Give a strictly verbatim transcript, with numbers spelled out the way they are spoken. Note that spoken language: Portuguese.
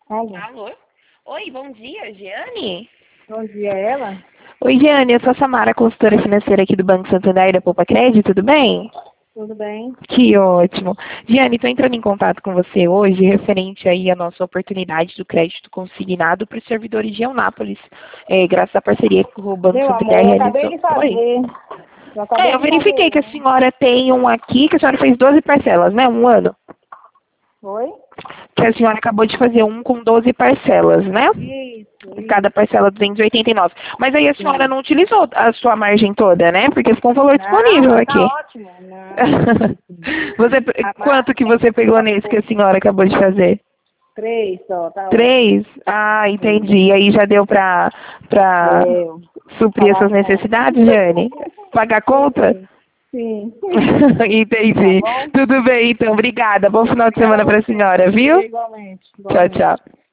Alô. Alô? Oi, bom dia, Giane? Bom dia, ela? Oi, Giane, eu sou a Samara, consultora financeira aqui do Banco Santander da Poupa Crédito, tudo bem? Tudo bem? Que ótimo. Giane, estou entrando em contato com você hoje referente aí à nossa oportunidade do crédito consignado para os servidores de Eunápolis, é, graças à parceria que o Banco Meu Santander amor, eu acabei realizou. de Oi? fazer. Eu acabei É, eu de fazer verifiquei que a um. senhora tem um aqui, que a senhora fez doze parcelas, né? Um ano. Oi? Que a senhora acabou de fazer um com doze parcelas, né? Isso, Cada isso. parcela duzentos e oitenta e nove. Mas aí a senhora Sim. não utilizou a sua margem toda, né? Porque ficou um valor Não, disponível mas aqui. tá ótimo. Não. Você, A quanto que margem você pegou só nesse que a foi senhora acabou de fazer? três só, tá ótimo. Três? Ah, Sim. entendi. Aí já deu pra, pra Deu. suprir Pagar essas as contas. necessidades, Jane? Pagar a conta? Sim. Sim. Tá Entendi. bom? Tudo bem, então. Obrigada. Bom final de Obrigada semana a pra você. senhora, viu? Igualmente. Tchau, Igualmente. tchau.